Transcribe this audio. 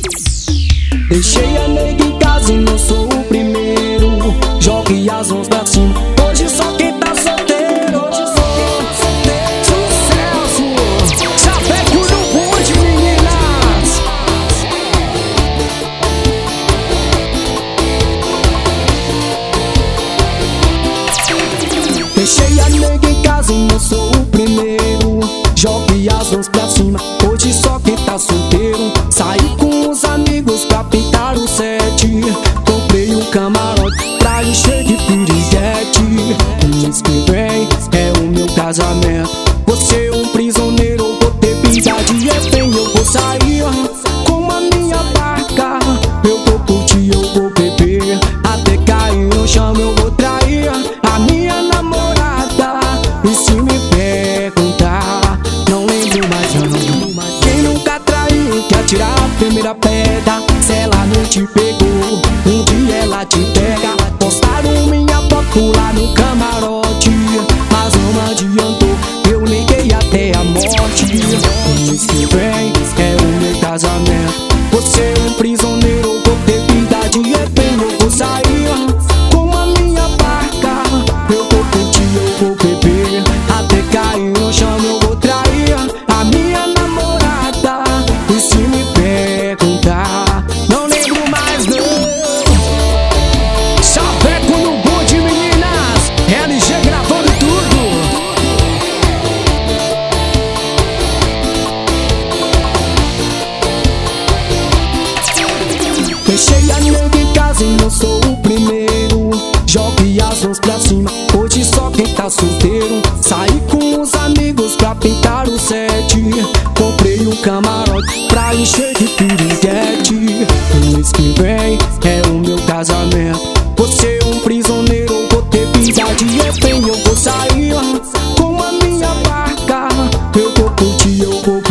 Deixei a nega em casa e não sou o primeiro. Jogue as mãos pra cima, hoje só quem tá solteiro. Sucesso, Chaveco no bonde, meninas. Deixei a nega em casa e não sou o primeiro. Jogue as mãos pra cima, hoje só quem tá solteiro. Saí com os amigos pra pintar o set. Comprei um camarote pra encher de piriguete. Mês que vem é o meu casamento. Você é um prisioneiro, eu vou ter vida de refém. Eu vou sair com a minha barca. Eu vou curtir, eu vou beber até cair no chão. Eu vou trair a minha namorada. E se me perguntar, não lembro mais não. Quem nunca traiu quer tirar a primeira pedra. Se ela não te pegou, um dia ela te pega. Postaram minha foto lá no camarote, mas não adiantou, eu neguei até a morte. Mês que vem é o meu casamento. Você é um prisioneiro, eu vou ter vida de refém. Eu vou sair com a minha barca. Eu vou curtir, eu vou beber até cair no chão. Eu vou trair a minha namorada. E se me perguntar, não lembro mais não. Chaveco no bonde, meninas. LG gravando tudo. Deixei a nega em casa e não sou o primeiro. Jogue as mãos pra cima, hoje só quem tá solteiro. Saí com os amigos pra pintar o set. Comprei um camarote pra encher de piriguete. Mês que vem é o meu casamento. Você é um prisioneiro, eu vou ter vida de refém. Eu vou sair com a minha barca. Eu vou curtir, eu vou